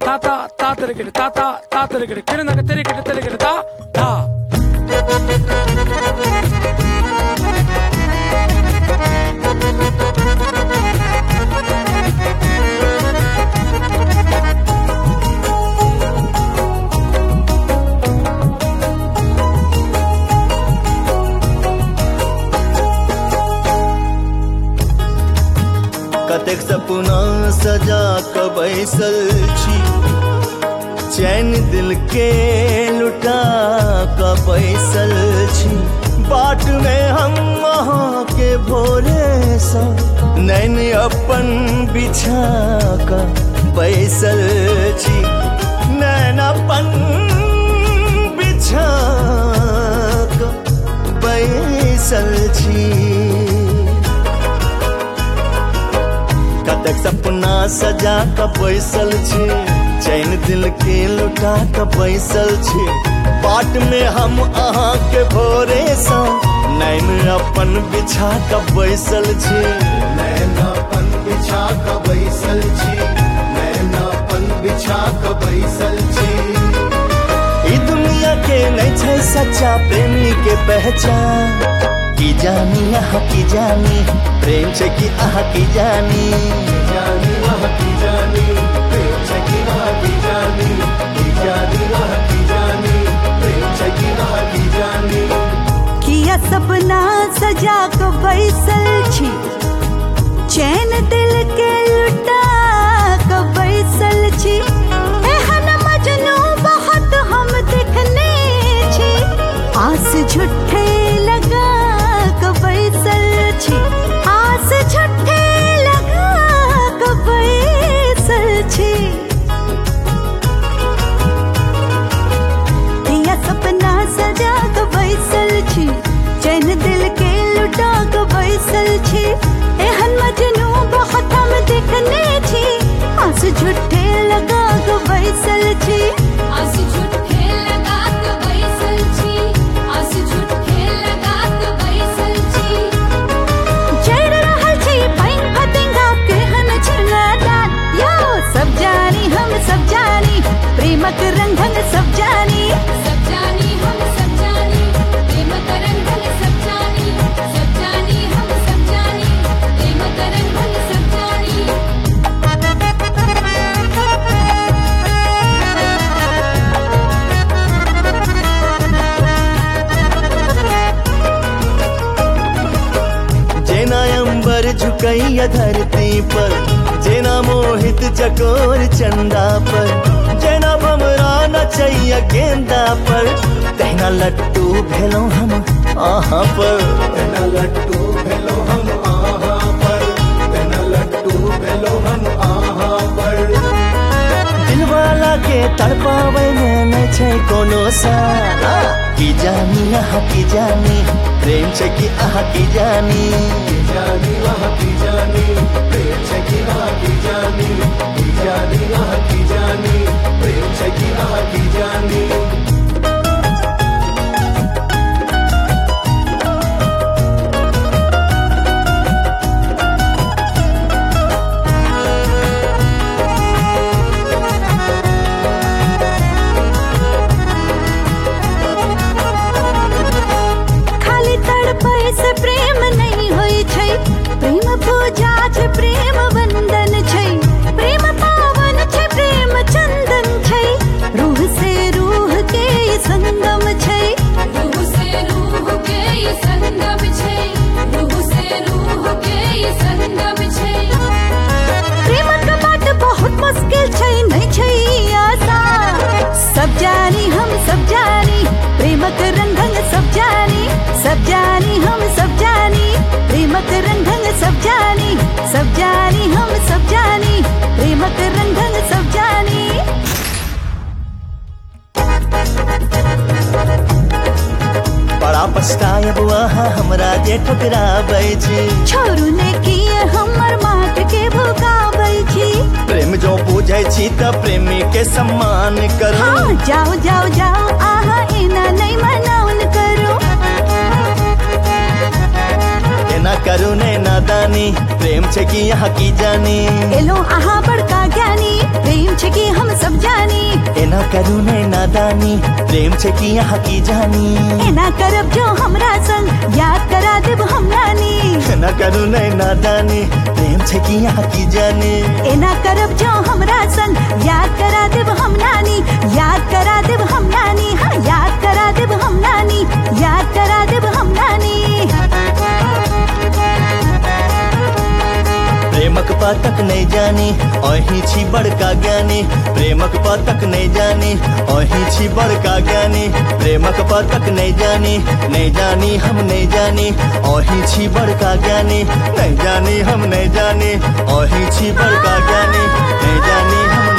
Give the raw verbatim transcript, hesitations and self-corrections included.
ताता ता तेरे गिरे ताता ता तेरे गिरे किरण का तेरे गिरे तेरे गिरे ता ता कतेक सपना सजा क बैसल छी, चैन दिल के लुटा क बैसल छी। बाट में हम वहाँ के भोरे सा नैन अपन बिछा क बैसल छी, नैन अपन बिछा क बैसल छी। कतक सपना सजा क बैसल छी, चैन दिल के लुटा क बैसल छी। बाट में हम अहाँ के भोरे सा नैन अपन बिछा क बैसल छी, नैन अपन बिछा क बैसल छी, नैन अपन बिछा क बैसल छी। ई दुनिया के नहीं छै सच्चा प्रेमी के पहचान, की जानी यहाँ की जानी प्रेम छे कि आहा की जानी, जानी वहाँ की जानी प्रेम छे कि वहाँ की जानी, की जानी वहाँ की जानी प्रेम छे कि वहाँ की जानी। किया सपना सजा क बैसल छी, चैन दिल के लुटा क बैसल छी। एहन मजनू बहुत हम देखने छी, आस झूठे लगा क बैसल छी, आस झूठे लगा क बैसल छी। किया सपना सजा क बैसल छी, चैन दिल के लुटा क बैसल छी। एहन मजनू बहुत हम देखने छी, आस झूठे लगा क बैसल छी, आस झूठे लगा क बैसल छी, आस झूठे लगा क बैसल छी। चढ़ रहल छी पाइन फतिंगा केहन छनादान, यो सब जानी हम सब जानी प्रेमक रंगन सब जानी, सब जानी हम सब जानी प्रेम का रंगन सब जानी, सब जानी हम सब जानी प्रेम का रंगन सब जानी। जेना अंबर झुकैया धरती पर, जेना मोहित चकोर चंदा पर, जेना भमरा नचैया गेंदा पर, तहिना लट्टू भेलौं हम आहाँ पर। तेना लट्टू भेलो हम आहाँ पर, तेना लट्टू भेलो हम आहाँ पर। दिलवाला के तड़पावे में नहीं छै कोनो साला, की जानी यहाँ की जानी प्रेम छे कि आहा की जानी, की जानी वहाँ की जानी प्रेम छे कि वहाँ की जानी, की जानी वहाँ की जानी प्रेम छे कि वहाँ की जानी। खाली तड़पै से प्रेम नहीं होई छै, प्रेम पूजा छै प्रेम वंदन छै, प्रेम पावन छै प्रेम चंदन छै, रूह से रूह के संगम छै, रूह से रूह के ये संगम छै, रूह से रूह के ये संगम छै। प्रेम का बात बहुत मुश्किल छै नहीं छै आसान, सब जानी हम सब जानी प्रेमक रंगन सब जानी, सब जानी हम सब जानी प्रेमक रंगन सब जानी, सब जानी हम सब जानी प्रेमक रंगन सब जानी। बड़ा पछतायब वहाँ हमरा जे ठुकराबै छी, छोरू ने किए हमर माट के भुकाबै छी। प्रेम जो बुझै छी त प्रेमी के सम्मान करू, हाँ जाओ जाओ जाओ आहा एना नहीं मनाउन करो, एना करू ने नादानी प्रेम छे कि यहाँ की जानी, एलो आहा बड़का ज्ञानी प्रेम छे कि हम सब एना करू नै नादानी प्रेम छे कि यहाँ की जानी एना करब जो हमरा संग याद करा देब हम नानी एना करू नै नादानी प्रेम छे कि यहाँ की जानी एना करब जो हमरा संग याद करा देब हम नानी याद करा देब हम नानी हाँ याद करा देब हम नानी याद करा देब हम नानी प्रेमक पातक नहीं जानी अही छी बड़का ज्ञानी प्रेमक पातक नहीं जानी अही छी बड़का ज्ञानी प्रेमक पातक नहीं जानी नहीं जानी हम नहीं जानी अही छी बड़का ज्ञानी नहीं जानी हम नहीं जानी अही छी बड़का ज्ञानी नहीं जानी हम